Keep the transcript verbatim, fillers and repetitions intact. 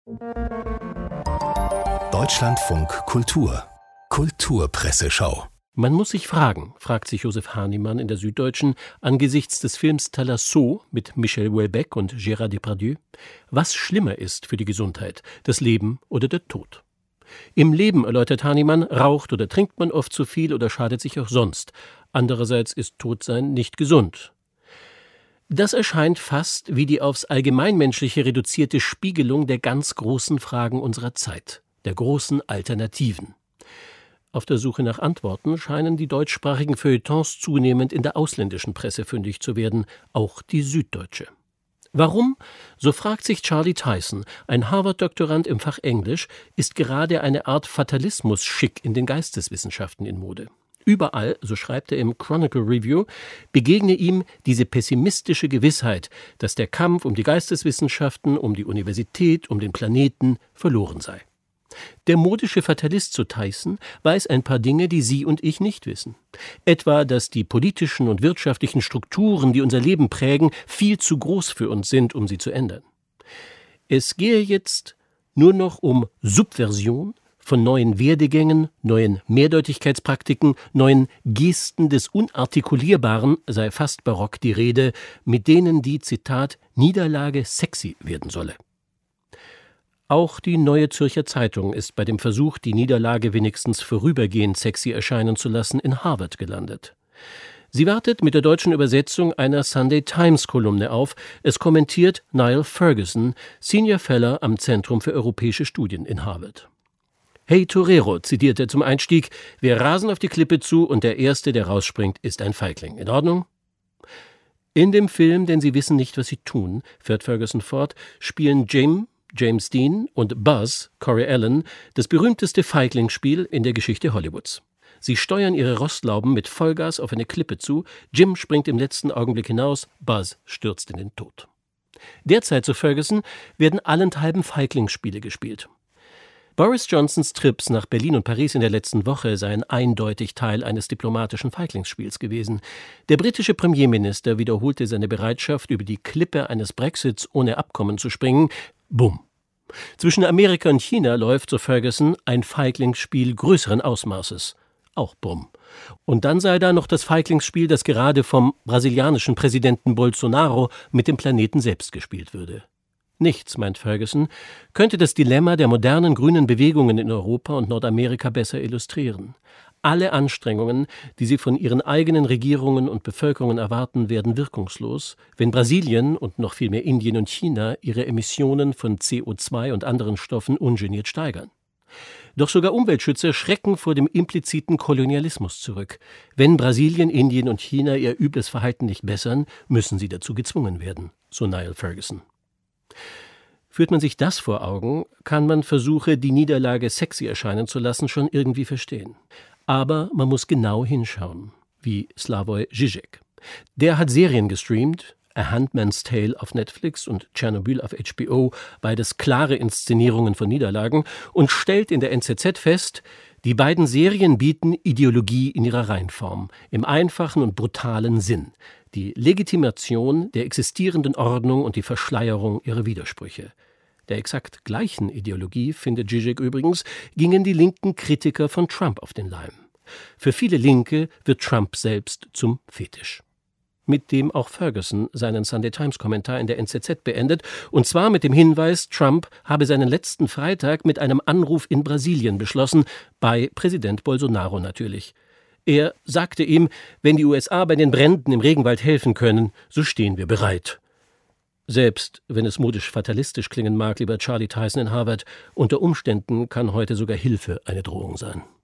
Deutschlandfunk Kultur Kulturpresseschau. Man muss sich fragen, fragt sich Josef Hahnemann in der Süddeutschen angesichts des Films Thalasso mit Michel Houellebecq und Gérard Depardieu, was schlimmer ist für die Gesundheit, das Leben oder der Tod. Im Leben, erläutert Hahnemann, raucht oder trinkt man oft zu viel oder schadet sich auch sonst. Andererseits ist Totsein nicht gesund. Das erscheint fast wie die aufs Allgemeinmenschliche reduzierte Spiegelung der ganz großen Fragen unserer Zeit, der großen Alternativen. Auf der Suche nach Antworten scheinen die deutschsprachigen Feuilletons zunehmend in der ausländischen Presse fündig zu werden, auch die Süddeutsche. Warum? So fragt sich Charlie Tyson, ein Harvard-Doktorand im Fach Englisch, ist gerade eine Art Fatalismus-Schick in den Geisteswissenschaften in Mode. Überall, so schreibt er im Chronicle Review, begegne ihm diese pessimistische Gewissheit, dass der Kampf um die Geisteswissenschaften, um die Universität, um den Planeten verloren sei. Der modische Fatalist zu Tyson weiß ein paar Dinge, die Sie und ich nicht wissen. Etwa, dass die politischen und wirtschaftlichen Strukturen, die unser Leben prägen, viel zu groß für uns sind, um sie zu ändern. Es gehe jetzt nur noch um Subversion von neuen Werdegängen, neuen Mehrdeutigkeitspraktiken, neuen Gesten des Unartikulierbaren, sei fast barock die Rede, mit denen die, Zitat, Niederlage sexy werden solle. Auch die Neue Zürcher Zeitung ist bei dem Versuch, die Niederlage wenigstens vorübergehend sexy erscheinen zu lassen, in Harvard gelandet. Sie wartet mit der deutschen Übersetzung einer Sunday-Times-Kolumne auf. Es kommentiert Niall Ferguson, Senior Fellow am Zentrum für europäische Studien in Harvard. »Hey Torero«, zitiert er zum Einstieg, »wir rasen auf die Klippe zu und der Erste, der rausspringt, ist ein Feigling. In Ordnung?« In dem Film, denn sie wissen nicht, was sie tun, fährt Ferguson fort, spielen Jim, James Dean und Buzz, Corey Allen, das berühmteste Feiglingsspiel in der Geschichte Hollywoods. Sie steuern ihre Rostlauben mit Vollgas auf eine Klippe zu, Jim springt im letzten Augenblick hinaus, Buzz stürzt in den Tod. Derzeit, so Ferguson, werden allenthalben Feiglingsspiele gespielt. Boris Johnsons Trips nach Berlin und Paris in der letzten Woche seien eindeutig Teil eines diplomatischen Feiglingsspiels gewesen. Der britische Premierminister wiederholte seine Bereitschaft, über die Klippe eines Brexits ohne Abkommen zu springen. Bumm. Zwischen Amerika und China läuft, so Ferguson, ein Feiglingsspiel größeren Ausmaßes. Auch bumm. Und dann sei da noch das Feiglingsspiel, das gerade vom brasilianischen Präsidenten Bolsonaro mit dem Planeten selbst gespielt würde. Nichts, meint Ferguson, könnte das Dilemma der modernen grünen Bewegungen in Europa und Nordamerika besser illustrieren. Alle Anstrengungen, die sie von ihren eigenen Regierungen und Bevölkerungen erwarten, werden wirkungslos, wenn Brasilien und noch viel mehr Indien und China ihre Emissionen von C O zwei und anderen Stoffen ungeniert steigern. Doch sogar Umweltschützer schrecken vor dem impliziten Kolonialismus zurück. Wenn Brasilien, Indien und China ihr übles Verhalten nicht bessern, müssen sie dazu gezwungen werden, so Niall Ferguson. Führt man sich das vor Augen, kann man Versuche, die Niederlage sexy erscheinen zu lassen, schon irgendwie verstehen. Aber man muss genau hinschauen, wie Slavoj Žižek. Der hat Serien gestreamt, A Handmaid's Tale auf Netflix und Tschernobyl auf H B O, beides klare Inszenierungen von Niederlagen, und stellt in der N Z Z fest, die beiden Serien bieten Ideologie in ihrer Reinform, im einfachen und brutalen Sinn, die Legitimation der existierenden Ordnung und die Verschleierung ihrer Widersprüche. Der exakt gleichen Ideologie, findet Žižek übrigens, gingen die linken Kritiker von Trump auf den Leim. Für viele Linke wird Trump selbst zum Fetisch. Mit dem auch Ferguson seinen Sunday-Times-Kommentar in der N Z Z beendet, und zwar mit dem Hinweis, Trump habe seinen letzten Freitag mit einem Anruf in Brasilien beschlossen, bei Präsident Bolsonaro natürlich. Er sagte ihm, wenn die U S A bei den Bränden im Regenwald helfen können, so stehen wir bereit. Selbst wenn es modisch fatalistisch klingen mag, lieber Charlie Tyson in Harvard, unter Umständen kann heute sogar Hilfe eine Drohung sein.